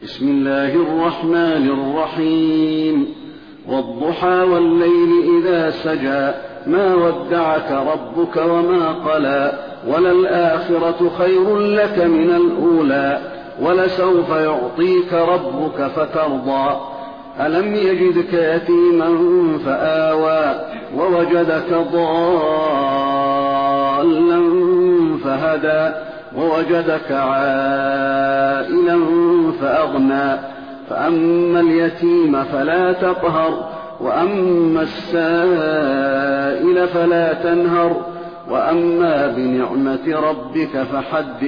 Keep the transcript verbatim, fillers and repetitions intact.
بسم الله الرحمن الرحيم والضحى والليل إذا سجى ما ودعك ربك وما قلى وللآخرة خير لك من الأولى ولسوف يعطيك ربك فترضى ألم يجدك يتيما فآوى ووجدك ضالا فهدى ووجدك عائلا فأغنى فأما اليتيم فلا تقهر وأما السائل فلا تنهر وأما بنعمة ربك فحدث